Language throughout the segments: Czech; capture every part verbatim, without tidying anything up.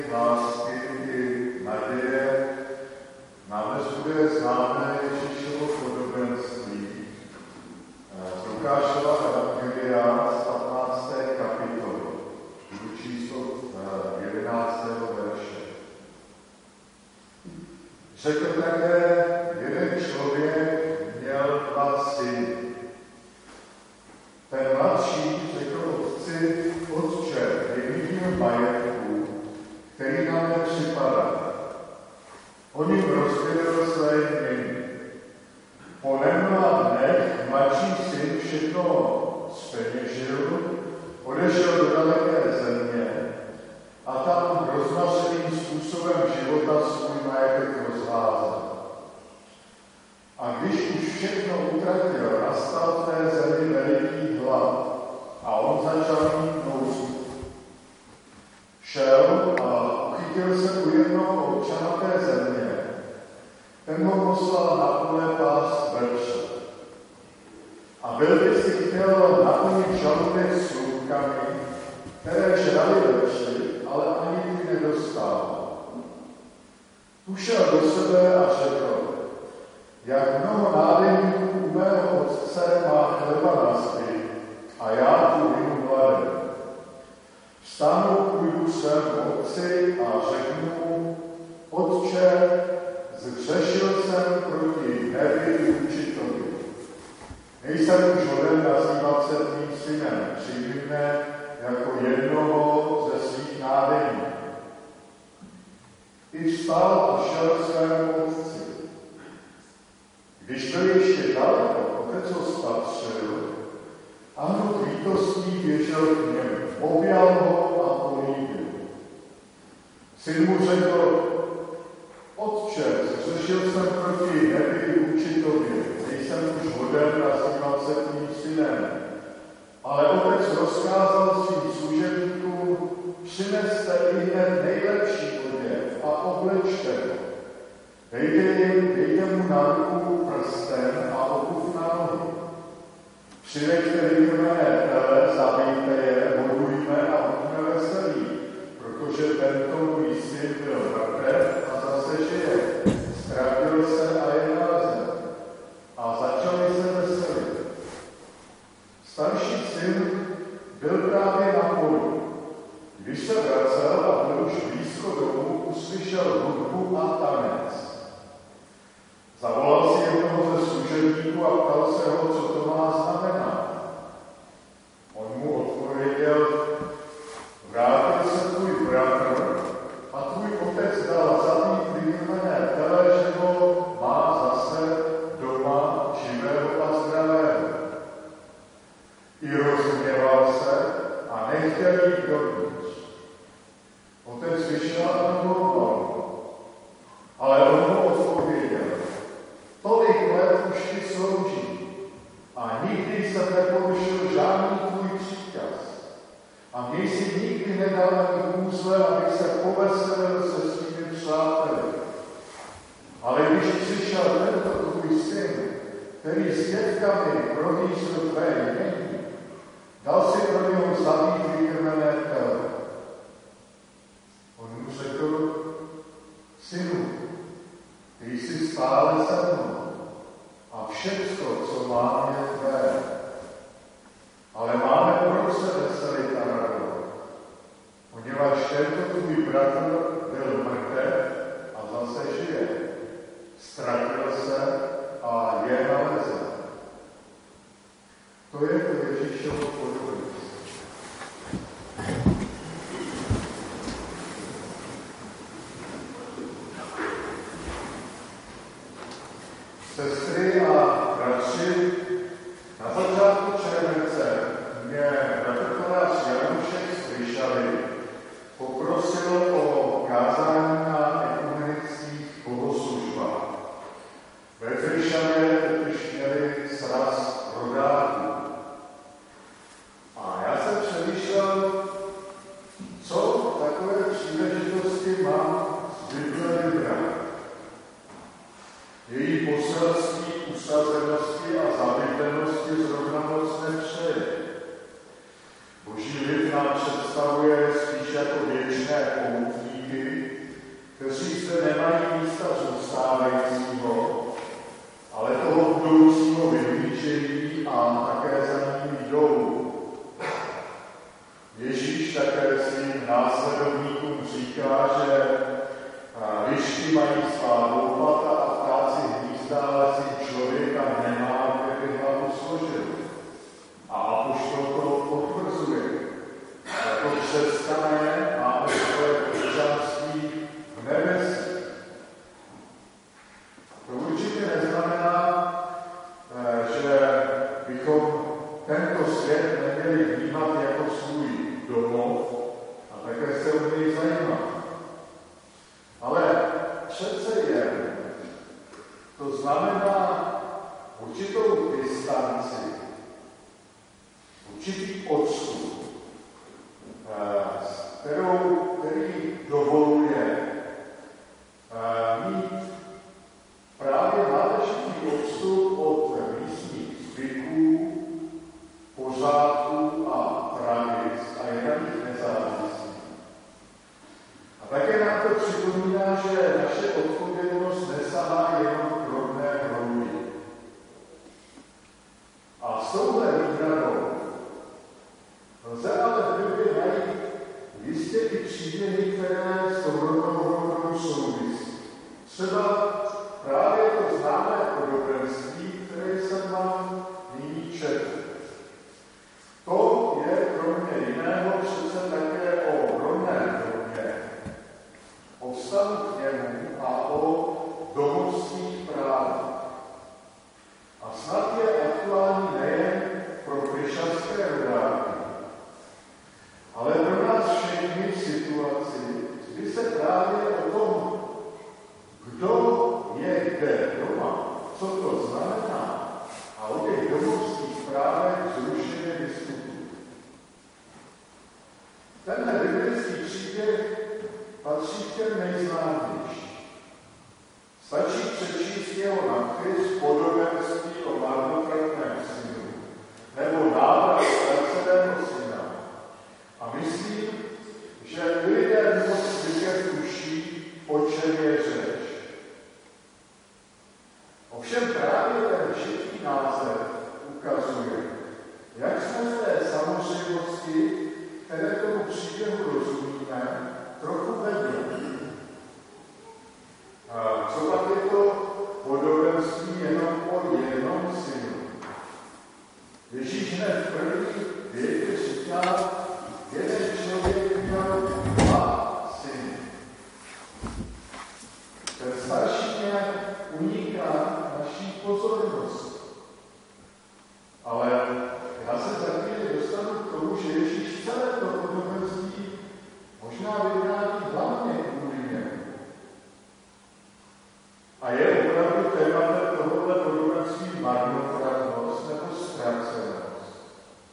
lásky i naděje nám dnes bude známé Ježíšovo podobenství z Lukášova evangelia z patnácté kapitoly, budu číslo jedenáctého verše. Řekl také, jeden člověk měl dva syny. Ten mladší řekl otci: Otče, nevidím majetku, který nám nepřipadá. On jim rozdělil své jmění. Po nemnoha dnech mladší syn všechno zpeněžil, odešel do daleké země a tam rozmařeným způsobem života svůj majetek rozházel. A když už všechno utratil, nastal v té zemi veliký hlad a on začal mít nouzu. Šel a uchytil se u jednoho občana té země. Ten ho poslal na pole pást vepře. A byl by si chtěl naplnit žaludek slůvkami, které žrali vepři, ale ani ty nedostal. Ušel do sebe a řekl: Jak mnoho nádeníků u mého otce má chleba na zbyt, a já tu vinu hladem. Vstanu, půjdu svému otci a řeknu mu: Otče, zřešil jsem proti nebi i vůči tobě. Nejsem už hoden nazývat se tvým synem, přijmi mne jako jednoho ze svých nádeníků. I vstal a šel svému otci. Když byl ještě daleko, otec ho spatřil a hned lítostí běžel k němu, objal ho a políbil. Syn mu řekl: Otče, zřešil jsem proti nebi i vůči tobě, nejsem už hoden nazývat se tvým synem. Ale otec rozkázal svým služebníkům: Přineste ihned nejlepší oděv a oblečte ho. Dejte, dejte mu na ruku prsten a obuv na nohy. Přiveďte vykrmené tele, zabijte je, hodujme a buďme veselí, protože tento můj syn byl mrtev a zase žije, ztratil se a je nalezen. A začali se veselit. Starší syn byl právě na poli. Když se vracel a byl už blízko domu, uslyšel hudbu a tanec. Zavolal si jednoho ze služebníků a ptal se ho, co to má znamenat. On mu odpověděl: Vrátil se tvůj bratr a tvůj otec dal zabít vykrmené tele, že ho má zase doma živého a zdravého. I rozhněval se a nechtěl jít dovnitř. Otec vyšel a domlouval, ale on mu odpověděl: Tolik let už ti slouží a nikdy jsem neporušil žádný tvůj příkaz. A mě jsi nikdy nedal ani úzle, abych se poveselil se svými přáteli. Ale když přišel tento tvůj syn, který s dětkami prohýřil tvé jmění, dal si pro něho zabít vykrmené tele. On mu řekl: Synu, ty jsi stále se mnou a všecko, co mám, je tvé. Ale máme proč se veselit a radovat, poněvadž tento tvůj bratr byl mrtev a zase žije, ztratil se a je nalezen. To je to Ježíšovo podobenství. Sestry a bratři, na začátku července mě bratrkovář Janušek z Kryšavy poprosil o kázání na ekumenických bohoslužbách. Ve Kryšavě totiž měli sraz rodáků. A já jsem přemýšlel, co v takové příležitosti mám z Bible vybrat. Její poselství znamená, že naše odpovědnost nesahá jenom k rodné hromadě. A s touhle výhradou lze ale v Bibli najít jistě i příběhy, které s tou rodnou hromadou souvisí. Třeba právě to známé podobenství, které jsem vám nyní četl. To je kromě jiného přece také o rodné hromadě, o vztahu k němu a o domovských právech. A snad je aktuální nejen pro kryšťanské rodáky, ale pro nás všechny v situaci, kdy se právě o tom, kdo je kde doma, co to znamená, a o těch domovských právech zrušeně diskutují. Tenhle biblický příběh patří k těm nejznámějším. Stačí přečíst jeho nadpis Podobenství o marnotratném synu nebo Návrat ztraceného syna. A myslím, že lidé moc zvykem tuší, o čem je řeč. Ovšem právě ten šitý název ukazuje, jak jsme z té samozřejmosti, které tomu příběhu rozumíme, trochu vedli. A co pak je to podobenství jenom o jednom synu? Ježíš hned v první větě říká, jeden člověk měl dva syny. Ten starší nějak uniká naší pozornost. Ale já se za chvíli dostanu k tomu, že Ježíš celé to podobenství možná vyvrátí hlavně kvůli němu. A je opravdu tématem tohohle podobenství marnotratnost nebo ztracenost.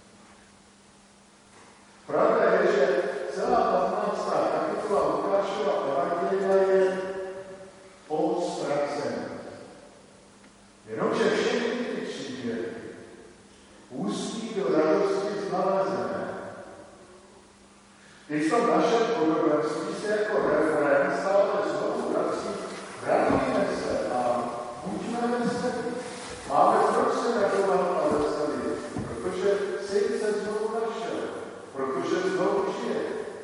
Pravda je, že celá patnáctá kapitola Lukášova evangelia je o ztracení. Jenomže všechny ty příběhy ústí do radosti znalezené. I v tom našem podobenství se jako referent stále znovu vrací, radujme se a buďme veselí. Máme proč se radovat a veselí, protože syn se znovu našel, protože znovu žije.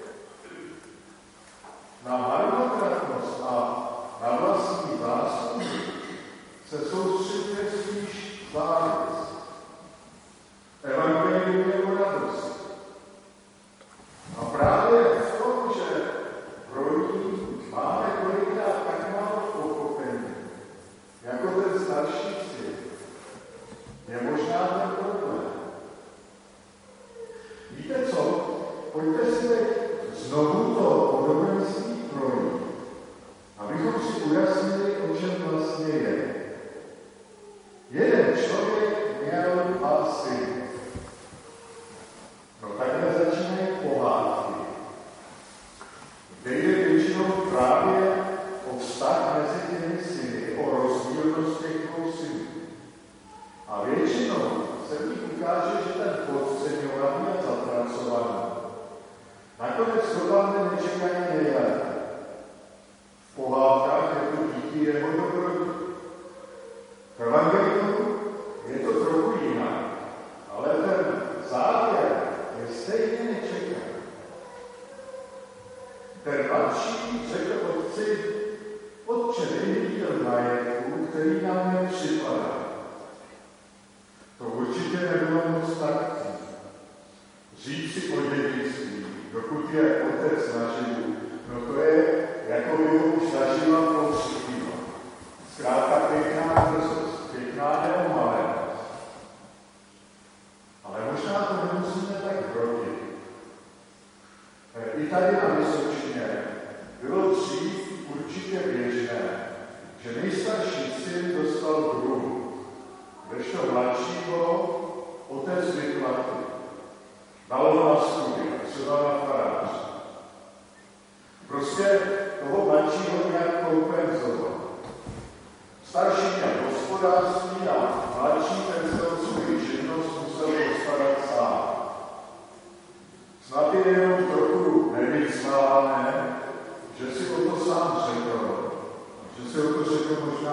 Na marnotratnost a na vlastní zásluhy se soustředuje spíš závist. Evangelium je o radost. A právě v tom, že pro ní máme kolikrát tak málo pochopení, jako ten starší syn, je možná ten problém. Víte co? Pojďte si teď znovu to podobenství projít, abychom si ujasnili, o čem vlastně je. Jeden člověk měl dva syny. No takhle začínají pohádky, kde jde většinou právě o vztah mezi těmi syny, o rozdílnost těch dvou synů. A většinou se v nich ukáže, že ten podceňovaný a zapracovaný nakonec dopadne nečekaně nejlépe. V pohádkách je to díky jeho dobrodí. V evangeliu je to trochu jinak, ale ten závěr je stejně nečekaný. Ten mladší řekl otci, otče, dej mi díl majetku, který nám nepřipadá. To určitě nebylo moc taktní. Říct si o dědictví, dokud je otec naživu, no to je, jako by ho už zažila použitýma. Zkrátka pěkná drzost, pěkná neomalenost. Ale možná to nemusíme tak hrotit. I tady na Vysočině bylo dřív určitě běžné, že nejstarší syn dostal druhu, kdežto mladšího otec vyplatil. Dal ho na studia, třeba na faráře. Prostě toho mladšího nějak kompenzoval. Starší měl hospodářství a mladší ten celou svou živnost musel postarat sám. Snad je jenom trochu nevycvávané, že si o to sám řekl,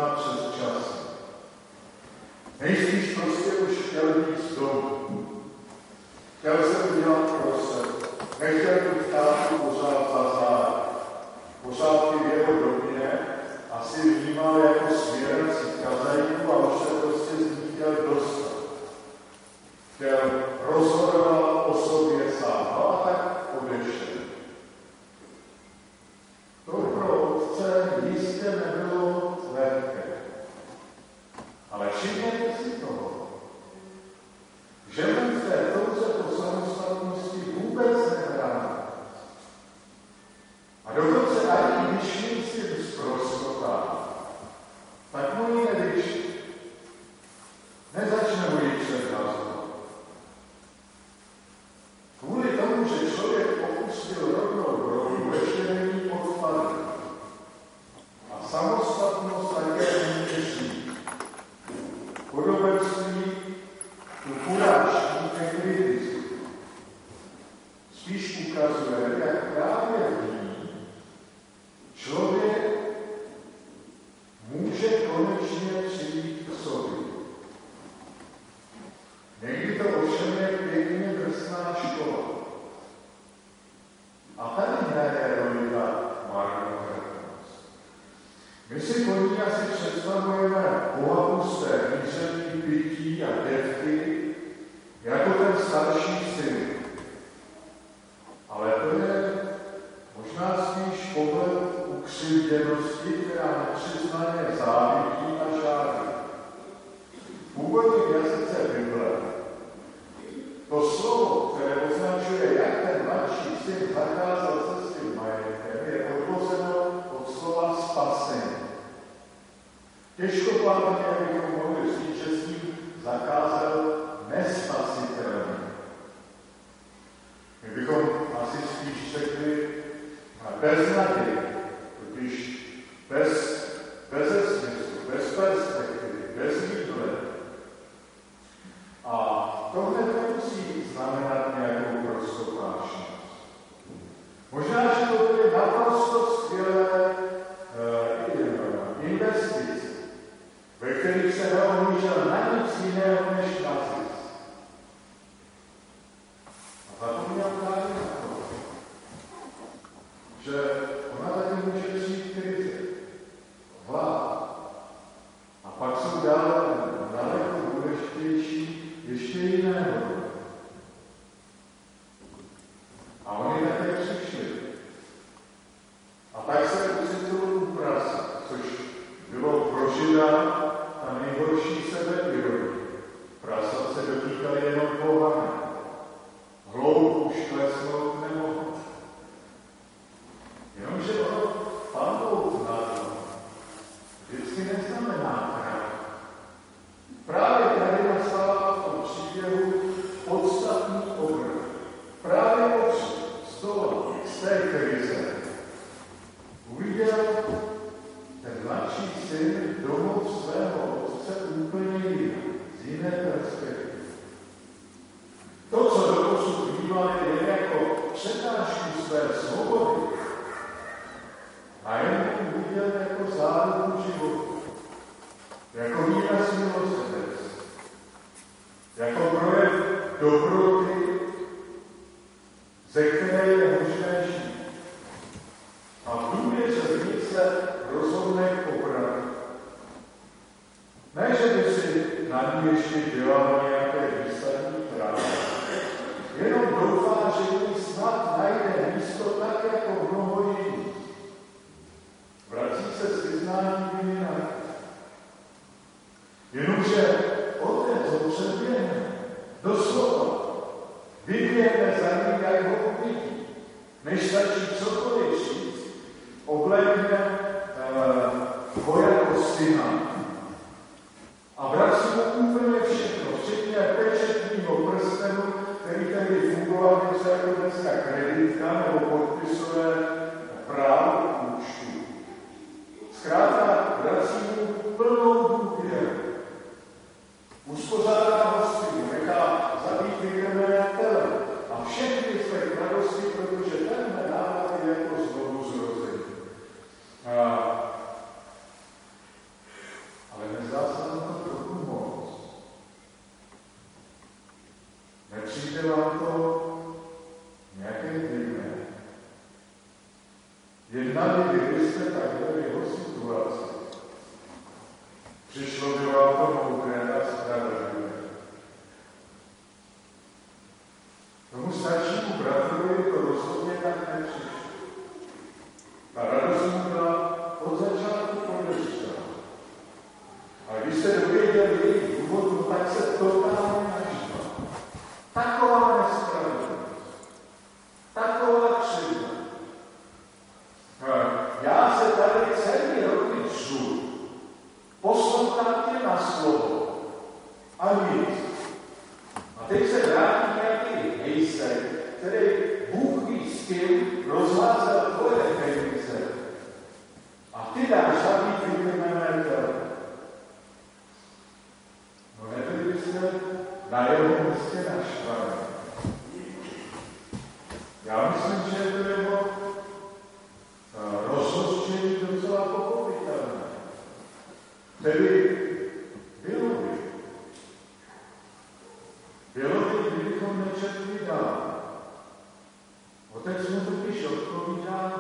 možná přes čas. Nejspíš prostě už chtěl být z domu. Chtěl jsem udělat pro sebe. Nechtěl být tátu pořád za zád. Pořád v jeho době asi vnímal jako svěrací kazajku a už se prostě z ní chtěl dostat. Chtěl rozhodovat o sobě sám. No a tak odešel. To pro otce jistě nebylo lehké. Ale všimněte si toho, že mu v té touze po samostatnosti vůbec nebránil. A dokonce ani když mi s tím zprostotá, tak mu ji nevyšli. Nezačne mu ji předhazovat. Kvůli tomu, že člověk opustil rodnou rodu, ještě není odpadl. A samostatnost také není řešení. Podobenství tu urážky nekritizuje. Spíš ukazuje, jak právě v ní člověk může konečně přijít k sobě. Někdy to ovšem je pěkně drsná škola. A tady hraje roli ta marnotratnost. My si po ní asi představujeme bohapusté míření, pití a děvky jako ten starší syn. Ale to je možná spíš pohled ukřivděnosti, která nepřiznaně závidí a žádí. V původním jazyce Bible to slovo, které označuje, jak ten mladší syn zacházel se svým majetkem, je odvozeno od slova spasení. Těžkopádně bychom mohli říct, že s ním zacházel nespasitelný. My bychom asi spíš řekli bez naděje, totiž bez, bez smyslu, bez perspektivy, bez výhledu. A tohle nemusí znamenat nějakou prostopášnost. Možná, že to byly naprosto skvělé uh, investice, ve kterých se neohlížel na nic jiného než na zisk. A zapomněl právě na to, že ona taky může přijít krize, hlad. A pak jsou dále daleko důležitější ještě jiného. A oni také přišli. A tak se ucitl u prasa, což bylo pro Žida ta nejhorší sebeironie. Prasa se dotýkali jenom pohané. Hloub už klesnout nemohl. Jenomže ono Pán Bůh znal, vždycky neznamená krát. Právě tady nastává v tom příběhu podstatný obrat. Právě odsud, z toho, z té krize, uviděl ten mladší syn domov svého otce úplně jinak, z jiné perspektivy. To, co doposud vnímal jen jako překážku své svobody, a jen uviděl jako záruku života, jako výraz milosrdenství, jako projev dobroty, ze které je možné žít. A v důvěře v ní se rozhodne k obratu. Ne, že by si na ní ještě dělal nějaké výsadní práce, jenom doufá, že ní snad najde místo tak, jako mnoho jiných. Vrací se s vyznáním viny na to. Jenomže otec ho předběhne, doslova, vyběhne za ním, jak ho uvidí. Než stačí cokoliv říct, oblékne uh, ho jako syna. A vrací mu úplně všechno, včetně pečetního prstenu, který tady fungoval něco jako dneska kreditka nebo podpisové právo účtu. Zkrátka vrací mu plnou důvěru. Uspořádá hostinu, nechá zabít vykrmené tele a všechny své radosti, protože tenhle návrat je jako znovu zrození. rádi, kdybyste takhle v jeho situaci. Přišlo by vám to moudré a spravedlivé. Tomu staršímu bratrovi to rozhodně tak nepřišlo. Ta radost mu byla od začátku podezřelá. A když se dověděl jejich důvodu, tak se totálně naštval. Taková nespravedlnost. Taková křivda. Já se tady celý roky čtu. Poslouchám tě na slovo. A nic. A teď se vrátí nějaký hejsek, který Bůh ví s tím rozházel tvoje peníze. A ty dáš zabít vykrmené tělo. No nebyli byste na jeho místě naštvané. Já myslím, že to je rozhořčení docela pochopitelné. Tedy bylo by. Bylo by, kdybychom nečetli dál. Otec mu totiž odpovídá: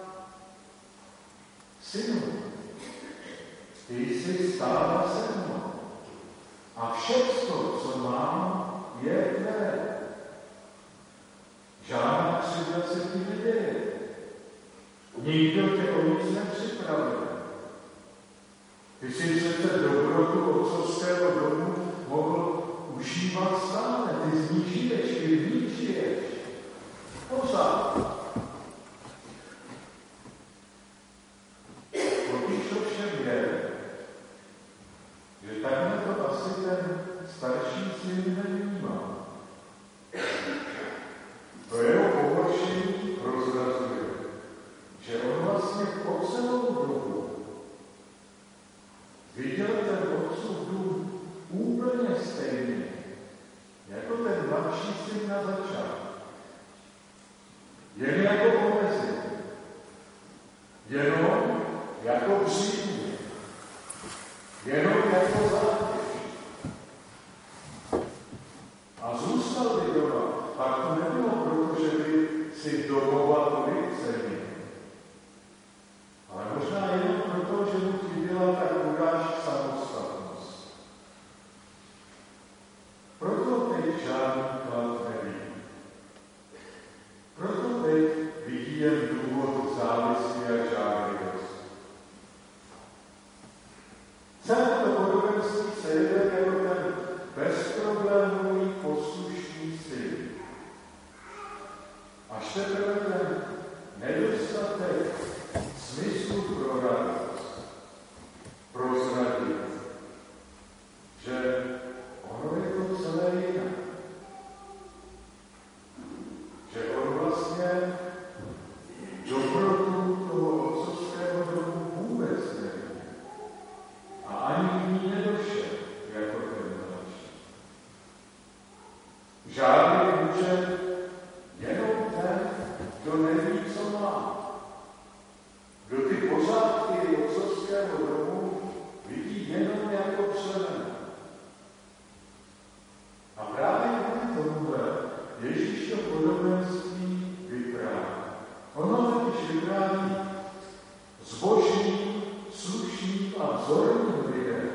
synu, ty jsi stála se mnou a všecko, co mám, je tvé. Žádná křivda se ti neděje. Nikdo tě o nic nepřipravil. Ty si přece dobrotu otcovského domu mohl užívat stále. Ty z ní žiješ, ty v ní žiješ. Pořád. Potíž to všem je, že takhle to asi ten starší syn nevnímá. To jeho pohoršení prozrazuje, že on vlastně po celou dobu viděl ten otcův dům úplně stejně, jako ten mladší syn na začátku. Jen jako omezení, jenom jako přímě, jenom jako zátěž. A zůstal by doma, pak to nebylo proto, že by si domova tolik cenil. Ale možná jenom proto, že mu chyběla tak uráž samostatnost. Proto teď žádný klad neví. Proto teď vidí jen důvod závislý a žádlivost. Celé to podobenství se jede jako ten bezproblémový poslušný syn. Až teprve ten nedostatek smyslu pro radost prozradí, že ono je to celé jinak. Že on vlastně dobrotu toho otcovského domu vůbec neví. A ani v ní nedošel, jako ten další. Žádný může jenom ten, kdo neví, co má. Kdo ty pořádky otcovského domu vidí jenom jako přemen. A právě kvůli tomuhle Ježíš to podobenství vypráví. Ono totiž vypráví zbožným, slušným a vzorným lidem,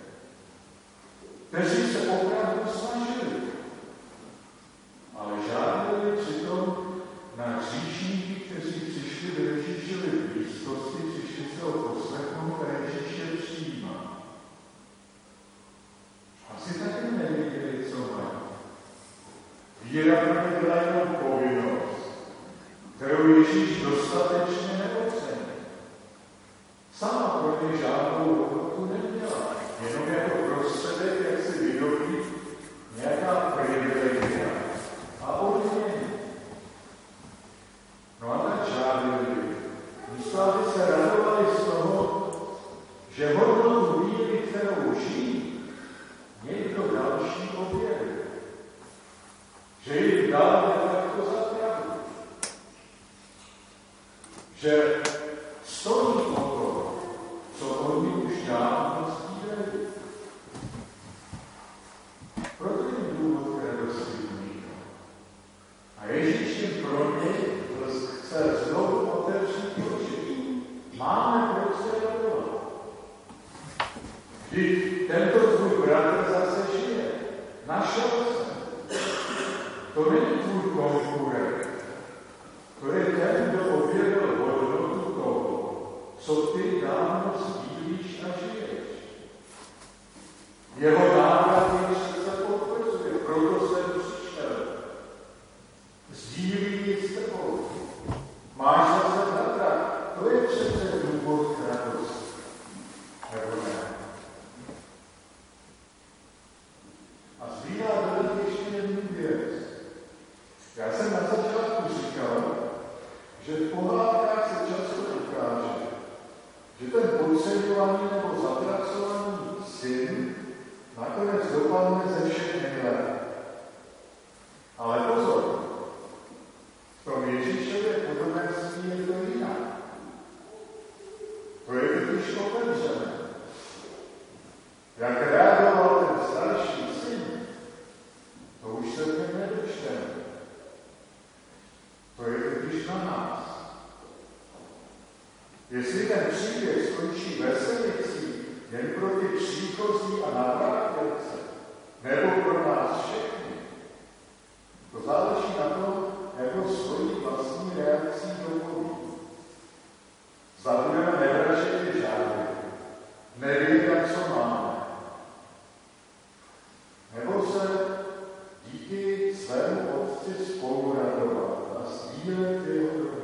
kteří se opravdu snažili, ale žádali přitom na hříšníky, kteří přišli do Ježíšovy blízkosti, přišli se ho poslechnout a Ježíš je přijímá. Asi taky nevěděli, co mají. Víra pro ně byla jenom povinnost, kterou Ježíš dostatečně neocenil. Sama pro ně žádnou hodnotu neměla, jenom jako prostředek, jak si vydobít nějaká privilegia a odměny. No a tak žádali, místo aby se radovali z toho, že hodnotu víry, kterou žijí, někdo další objevil. Že jim dal takto za pravdu. Že stojí o to, co oni už dávno sdíleli. Proto jim důvod k radosti Vždyť tento tvůj bratr zase žije. Našel jsem. To není tvůj konkurent. To je ten, kdo objevil hodnotu toho, co ty dávno sdílíš a žiješ. Jeho návrat je srdce potvrzuje, proto jsem přišel. Sdílí s tebou. Máš zase bratra. To je přece důvod k radosti. Nebo ne? A zbývá dodat ještě jednu věc. Já jsem na začátku říkal, že v pohádkách se často ukáže, že ten podceňovaný nebo zatracovaný syn nakonec dopadne ze všech nejlépe. Ale pozor, v tom Ježíšově podobenství je to jinak. To je totiž otevřené. Jak reagoval ten starší syn, to už se v něm nedočteme. To je totiž na nás. Jestli ten příběh skončí veselicí jen pro ty příchozí a navrátilce, nebo pro nás všechny, to záleží na tom, jakou svojí vlastní reakcí dovolí. Zda budeme nevražedně žádlit, nevědět, co máme, nebo se díky svému Otci spolu radovat a sdílet jeho